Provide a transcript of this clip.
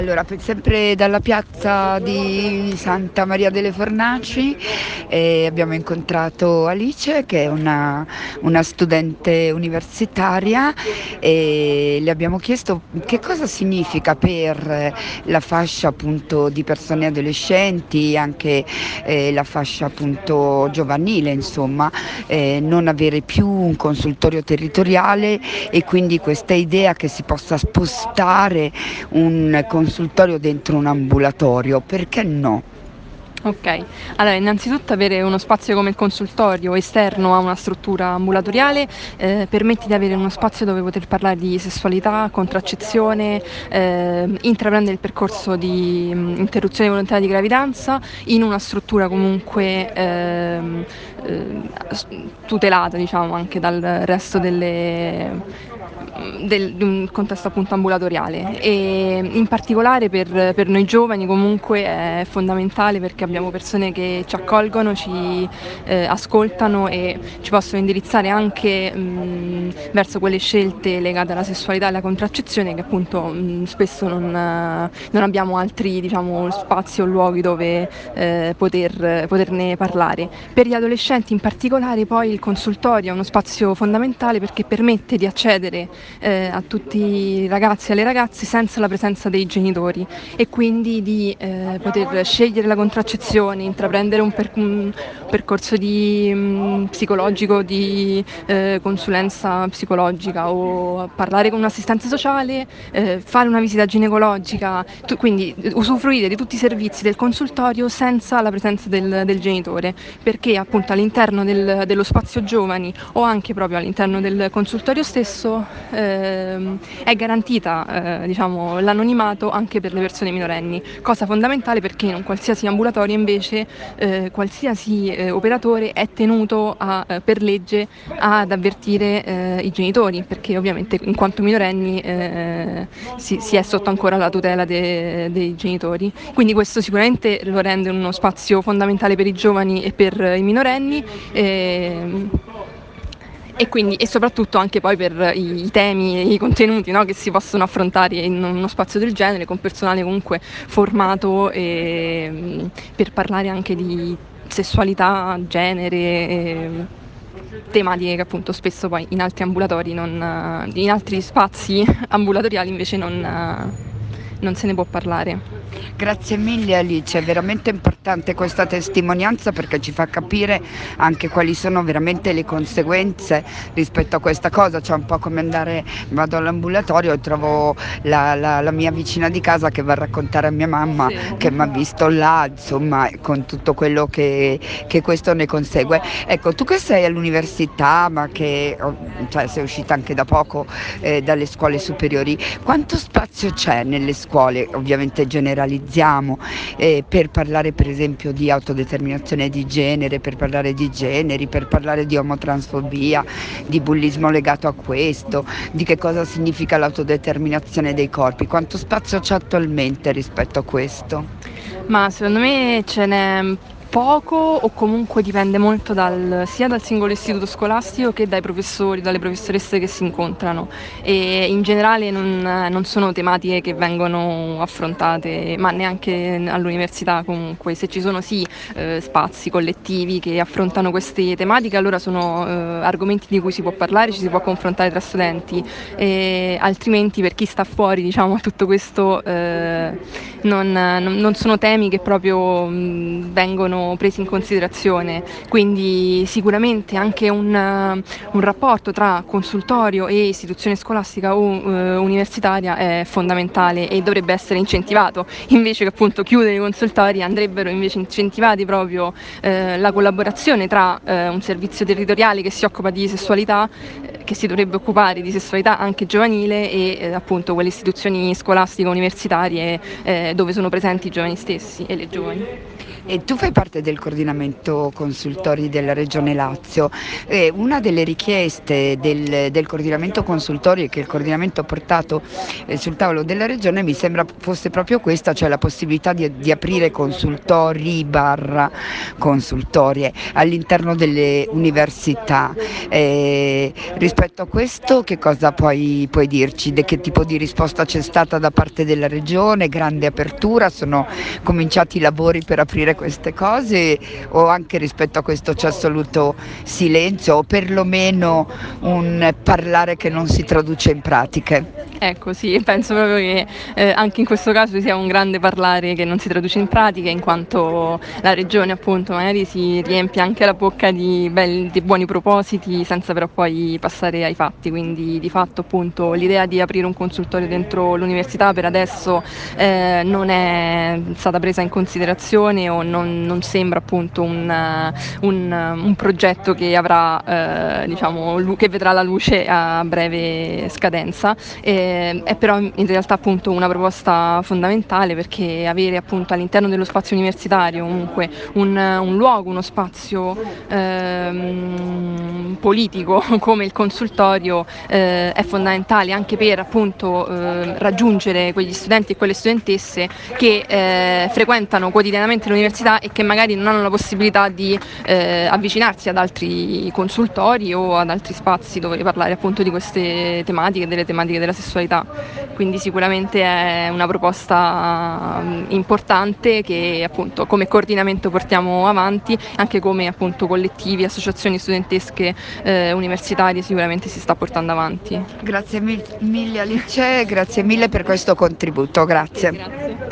Allora, sempre dalla piazza di Santa Maria delle Fornaci abbiamo incontrato Alice, che è una studente universitaria, e le abbiamo chiesto che cosa significa per la fascia appunto di persone adolescenti, anche la fascia appunto giovanile, insomma, non avere più un consultorio territoriale, e quindi questa idea che si possa spostare un consultorio dentro un ambulatorio, perché no? Ok, allora innanzitutto avere uno spazio come il consultorio esterno a una struttura ambulatoriale permette di avere uno spazio dove poter parlare di sessualità, contraccezione, intraprendere il percorso di interruzione volontaria di gravidanza in una struttura comunque tutelata, diciamo, anche dal resto di un contesto appunto ambulatoriale, e in particolare per noi giovani comunque è fondamentale, perché abbiamo persone che ci accolgono, ci ascoltano e ci possono indirizzare anche verso quelle scelte legate alla sessualità e alla contraccezione che appunto spesso non abbiamo altri, diciamo, spazi o luoghi dove poterne parlare. Per gli adolescenti in particolare poi il consultorio è uno spazio fondamentale, perché permette di accedere a tutti i ragazzi e alle ragazze senza la presenza dei genitori, e quindi di poter scegliere la contraccezione, intraprendere un percorso psicologico, di consulenza psicologica, o parlare con un assistente sociale, fare una visita ginecologica, quindi usufruire di tutti i servizi del consultorio senza la presenza del genitore, perché appunto all'interno dello spazio giovani o anche proprio all'interno del consultorio stesso è garantita diciamo, l'anonimato anche per le persone minorenni, cosa fondamentale perché in un qualsiasi ambulatorio invece qualsiasi operatore è tenuto per legge ad avvertire i genitori, perché ovviamente in quanto minorenni si è sotto ancora la tutela dei genitori. Quindi questo sicuramente lo rende uno spazio fondamentale per i giovani e per i minorenni. E soprattutto anche poi per i temi e i contenuti, no, che si possono affrontare in uno spazio del genere, con personale comunque formato per parlare anche di sessualità, genere, tematiche che appunto spesso poi in altri ambulatori, in altri spazi ambulatoriali invece non se ne può parlare. Grazie mille Alice, è veramente importante questa testimonianza, perché ci fa capire anche quali sono veramente le conseguenze rispetto a questa cosa. C'è un po' come vado all'ambulatorio e trovo la mia vicina di casa che va a raccontare a mia mamma Sì. che mi ha visto là, insomma, con tutto quello che questo ne consegue. Ecco, tu che sei all'università, ma che cioè, sei uscita anche da poco dalle scuole superiori, quanto spazio c'è nelle scuole, ovviamente generalizziamo, per parlare per esempio di autodeterminazione di genere, per parlare di generi, per parlare di omotransfobia, di bullismo legato a questo, di che cosa significa l'autodeterminazione dei corpi? Quanto spazio c'è attualmente rispetto a questo? Ma secondo me ce n'è poco, o comunque dipende molto sia dal singolo istituto scolastico che dai professori, dalle professoresse che si incontrano, e in generale non sono tematiche che vengono affrontate, ma neanche all'università. Comunque se ci sono sì spazi collettivi che affrontano queste tematiche, allora sono argomenti di cui si può parlare, ci si può confrontare tra studenti, e altrimenti per chi sta fuori, diciamo, a tutto questo non sono temi che proprio vengono presi in considerazione. Quindi sicuramente anche un rapporto tra consultorio e istituzione scolastica o universitaria è fondamentale e dovrebbe essere incentivato, invece che appunto chiudere i consultori andrebbero invece incentivati proprio la collaborazione tra un servizio territoriale che si occupa di sessualità, che si dovrebbe occupare di sessualità anche giovanile, e appunto quelle istituzioni scolastiche universitarie dove sono presenti i giovani stessi e le giovani. E tu fai parte del coordinamento consultori della Regione Lazio. Una delle richieste del coordinamento consultori che il coordinamento ha portato sul tavolo della Regione mi sembra fosse proprio questa, cioè la possibilità di aprire consultori barra consultorie all'interno delle università. Rispetto a questo che cosa puoi dirci? Che tipo di risposta c'è stata da parte della Regione? Grande apertura? Sono cominciati i lavori per aprire queste cose o anche rispetto a questo c'è assoluto silenzio o perlomeno un parlare che non si traduce in pratiche? Ecco, sì, penso proprio che anche in questo caso sia un grande parlare che non si traduce in pratica, in quanto la Regione appunto magari si riempie anche la bocca di buoni propositi senza però poi passare ai fatti, quindi di fatto appunto l'idea di aprire un consultorio dentro l'università per adesso non è stata presa in considerazione o non sembra appunto un progetto che avrà diciamo, che vedrà la luce a breve scadenza. È però in realtà appunto una proposta fondamentale, perché avere appunto all'interno dello spazio universitario comunque un luogo, uno spazio politico come il consultorio è fondamentale anche per appunto raggiungere quegli studenti e quelle studentesse che frequentano quotidianamente l'università e che magari non hanno la possibilità di avvicinarsi ad altri consultori o ad altri spazi dove parlare appunto di queste tematiche, delle tematiche della sessualità. Quindi sicuramente è una proposta importante che appunto come coordinamento portiamo avanti, anche come appunto collettivi, associazioni studentesche universitarie sicuramente si sta portando avanti. Grazie mille Alice, grazie mille per questo contributo, grazie. Grazie.